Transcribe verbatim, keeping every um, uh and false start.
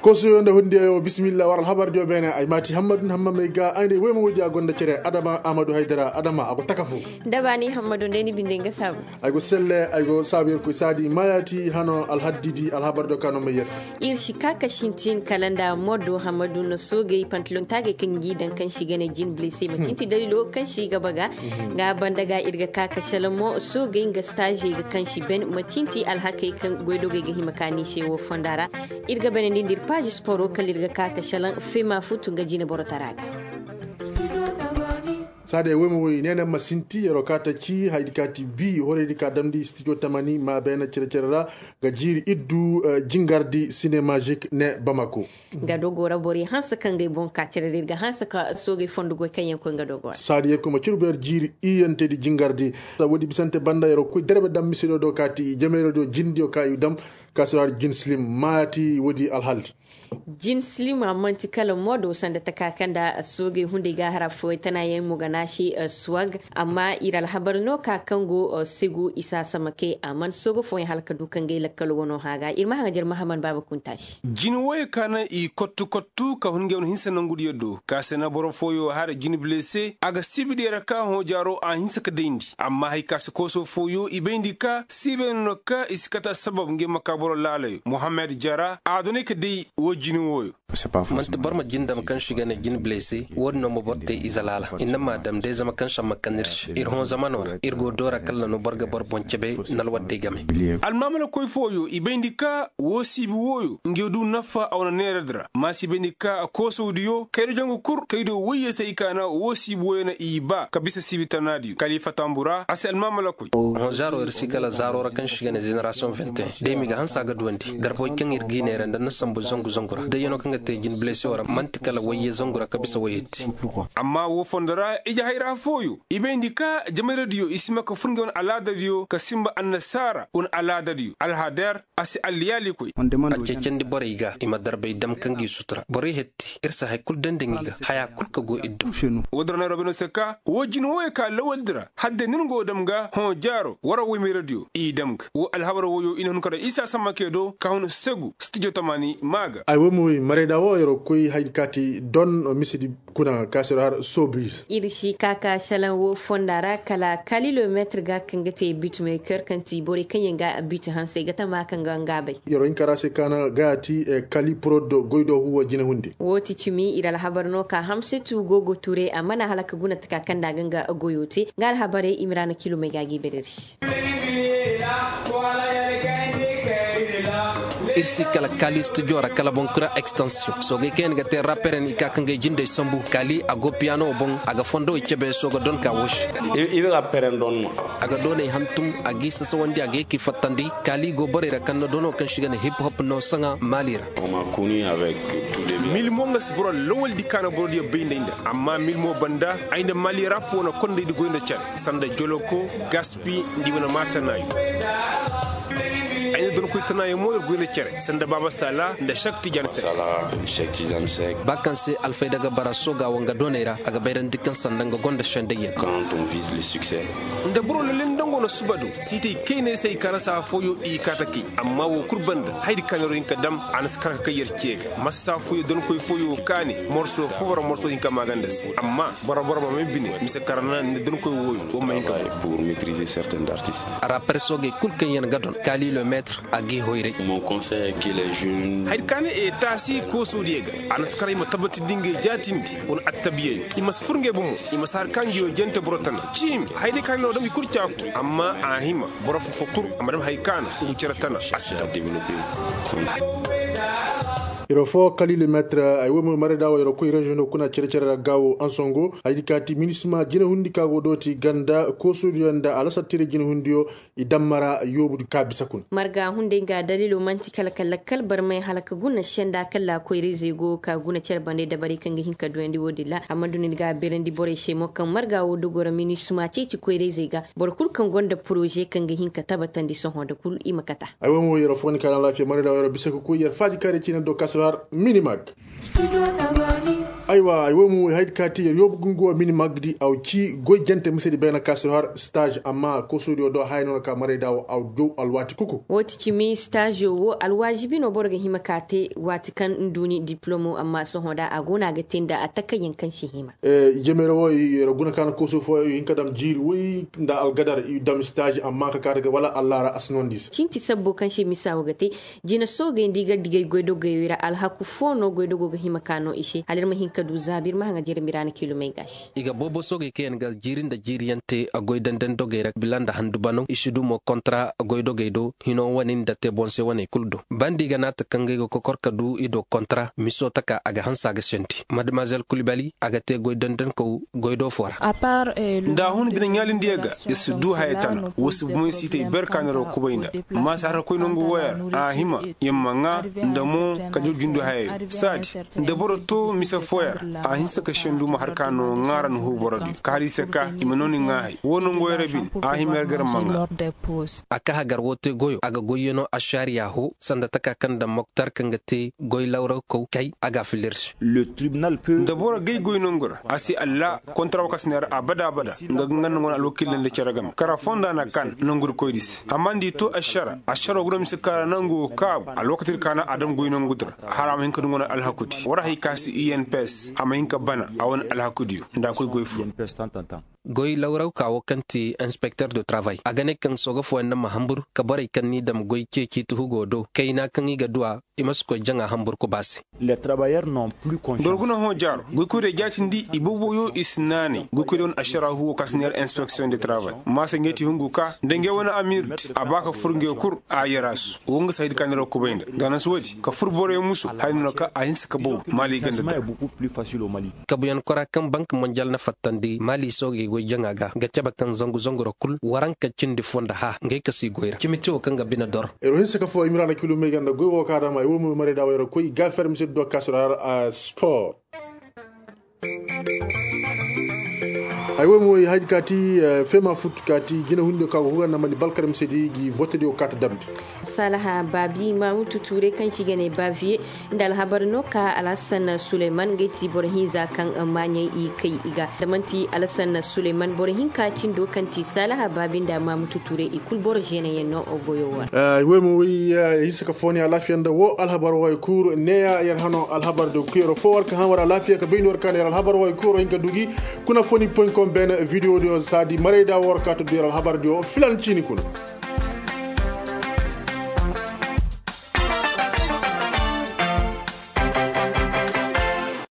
koso yonde hunde yo bismillah waral habarde bene ay mati hammadou hammame ga ande wema wodi a gonda cere adama amadou haydara adama ago takafu dabani hammadou ndeni binde nga sabu ay go selle ay go sabir ko sadi mayati hano al haddidi al habardo kano me yersi ir shikaka shintin kalanda modo hammadou no soge pantalon tage kan gidan kan shi gane jin blessé ma cinti dalilo kan shi gaba ga ga bandaga irga kaka shalamo soge ga stage ga kan shi ben ma cinti al hakai kan goido ga himakani shewo fondara irga benen dindir page sport kalirga kaka shalan fema futu ga jina borotaraga sade wemo wi nena masinti yero kata ki haydikati bi horedika damdi studio tamani ma bena cercerra ga jiri iddu uh, jingardi cinémagique ne Bamako gado gora bori hansa kangay bon ka cerere ga hansa ka soge fondugo kayen ko gado gora sade ko mo cirber jiri iyante di jingardi sa wodi bisante banda yero ko derbe dam misido do kati jamero do jindi o kayu dam kasar jin slim mati wodi alhaldi jin slim amanti kala modo sanda takakanda soge hunde ga harafo tana yin muganashi uh, swag amma iral habar no ka kango uh, sigu isa samake aman sogo fo halka dukan ge lakkal wono haga irma hajar mahaman baba kuntashi jin woy kana i kottu kottu ka hunge on hinsa nangudi yoddo ka sena boro foyo har jin blessé aga sibidi raka ho jaro a hinsa ka dendi amma hay kas koso foyo ibendi ka siben no ka iskata sabab nge makaboro lalayo muhammad jara adone ka dei jini woyo man tabar ma jinda makan shiga ne jin blessé wonno mo botte izalala inna madam de zama kan shamma kanirsh ir hon zamanora ir go dora kala no barga bor boncebe nal wadde game al mamala koy foyo ibendika wosi bi woyo ngedu nafa awna neredra masi bendika ko saudiyo kaydo jango kur kaydo wiye sai kana wosi bi woyo na iba kabisa sibitanadi khalifa tambura asal mamala koy hon zaro ir sigala zaro ra kan shiga ne generation vingt et un de mi ga hansa ga duwandi garbo kan ir gine randa na sambu zongu zongu da yano kan te jin blessé wara mantikala waye zongura kabisa wayeti amma wo fondara ija hayra foyo ibendika jamare dio isma ko funge on alada dio ka simba annasara on alada dio alhader asi aliyali koy a cecendi bore iga ima darbe dam kangi sutura bore hetti irsa hay kul dandengiga haya kul ka go iddo wodrona robino seka wo jin woy ka lawaldira hadde nin go damga hon jaro wara wo mi radio i damga wo alhabara woyo ina hun kada isa samake do ka hon segu studio tamani maga ay womo mareda wo yoro koy haydikati don misidi kuna kasero har sobris irshi kaka shalan wo fondara kala kilometer ga kangate beatmaker kanti bore kanyanga beat hanse gata ma kanga ngabe yoro inkarase kana gati e kali prodo goido huwa jina hunde woti chimi ira habarno ka hamsetu gogo ture amana halaka guna taka kanda ganga goyote ngal habare imrana kilo megagi bedershi irsi kala kali studio ra kala bon kura extension so ge ken ga te rapper ni ka kan ge jinde sambu kali ago piano bon aga fondo chebe so go don ka wosh ibe rapper don aga done hantum agi so wandi agi ki fatandi kali go bore ra kan dono kan shiga ne hip hop no sanga malira on m'a connu avec tout début mil mo ngas bro lowel di kana bro di beinde inda amma mil mo banda aynda mali rap wona konde di goynda chat sanda joloko gaspi ndiwona mata nayo ayne don ko tanaye moyor goyna cere sanda baba sala nda shakti janse sala shakti janse bakanse alfay daga bara soga wanga donera aga bayran dikkan sandanga gonda shandeyen quand on vise le succès nda bro le len dango no subadu site kene sey karasa foyo i kataki amma wo kurbanda haydi kanero inka dam anas kaka kayer ciega massa foyo don koy foyo kani morso fowara morso inka magandes amma bara bara ma bine mise karana ne don koy woyo o mayinka pour maîtriser certains artistes rapper soge kulken yen gadon kali le agi hoire mon conseil est que les jeunes hay kane e tasi ko sodiega anas kare ma tabati dinge jatindi on attabiye imas furge bumu imas har kangi o jente brotan chim hayde kan no dum kurchafu amma ahima borofu fokur amadam hay kana u ciratana asita développer iro fo kali le maître ay womo mareda wo iro koy region kuna cercera gawo ansongo haydikati ministre jina hundi kago doti ganda ko sudiyanda ala satire jina hundiyo i dammara yobudu kabisa kun marga hunde ga dalilo manti kala kala kal barmay halaka guna shenda kala koy rezego ka guna cerbande da bari kanga hinka doendi wodilla amadu ni ga berendi bore shemo kan marga wo dogora ministre ma ci ci koy rezega bor kul kan gonda projet kanga hinka tabatandi so hoda kul imakata ay womo iro fo ni kala lafiya mareda wo iro bisako ko yer faji kare ci na do har minimag. aywa ay womu hayd kati yobu gungo mini magdi aw ci goy jante musedi bena kasir har stage amma ko sodi do hayno ka mare dawo aw do alwati kuku woti ci mi stage wo alwajibi no borga himakate wati kan nduni diplomo amma so hoda agona ga tinda ataka yankan shi hima e jemero wo roguna kan ko so fo in kadam jiri wi nda algadar i dam stage amma ka kare wala allara asnondis cinti sabbo kan shi misawo gate jina so ga ndiga digay goydo gayira alhaku fono goydo go himakano ishe halir mahin kadu zabir ma hanga jere mirana kilo mai gashi iga bobo soge ken gal jirin da jiriyante agoy dandan dogere bilanda handubano ishidu mo kontra agoy dogeydo hino wanin da te bonse wane kuldo bandi ga nata kange go kokorka du ido kontra miso taka aga hansa ga senti mademoiselle Koulibaly aga te goy dandan ko goydo fora à part euh, da hun bin nyalin diaga isdu haytan wasu mun site berkanaro kubainda ma sara koy nongo wayar a hima yamma ndamo ka jurjundu haye sadi da boroto misa foya a hinsa ka shendu ma harkano ngaran hu borodi kali seka imanoni ngai wono ngoyere bin a himer gar manga aka hagar wote goyo aga goyeno ashariya ho sanda taka kanda moktar kangate goy lawra ko kay aga filirsh le tribunal peut da boro gay goyno ngor asi alla kontra wakasner abada abada ngagan ngon alokil le ceragam kara fonda na kan nongur koydis amandi to ashara ashara gurum sikara nango kab alokatir kana adam goyno ngudra haram hin kadungo alhakuti wara hay kasi I N P S amayin ka bana awon alhakudiyo nda koy goy fu goy lawraw kawo kanti inspecteur de travail agane kan soga fo na mahambur ka bare kan ni dam goy ke ki tu godo kayna kan iga dua imas ko janga hambur ko basi les travailleurs n'ont plus confiance dorguna ho jar goy ko de jatindi ibobo yo isnani goy ko don ashara hu kasner inspection de travail ma se ngeti hungu ka denge wona amir abaka furge kur ayarasu wonga sayid kanero ko bayda dana suwati ka furbore musu hayno ka ayinsa ka bo mali ganda beaucoup plus facile au Mali kabuyan kora kan bank mondial na fatandi mali soge go janga ga gacaba kan zangu zangu rokul waranka cindi fonda ha ngay kasi goyra cimito kan ga bina dor ero hinsa ka fo imrana kilo me ganda goy wo kada ma wo mo mare da wayro koy ga ferme se do kasrar a sport aywo mo hayd kati fema foot kati gina hunde ka ko na mani balkaram sedi gi vote dio kata damde salaha babi mamutu ture kan shi gane baviye dal habarno ka alasan suleiman geti borhinza kan amanye i kai iga damanti alasan suleiman borhin ka cindo kanti salaha babin da mamutu ture i kul borjene yenno ogoyowa aywo mo wi hisaka foni ala fianda wo alhabar way kur neya yan hano alhabar do kiro fo warka han wara lafiya ka bayni warka ne alhabar way kur hinga dugi kuna foni point com ben video dio sadi mareda worka to diral habar dio filan chini kuna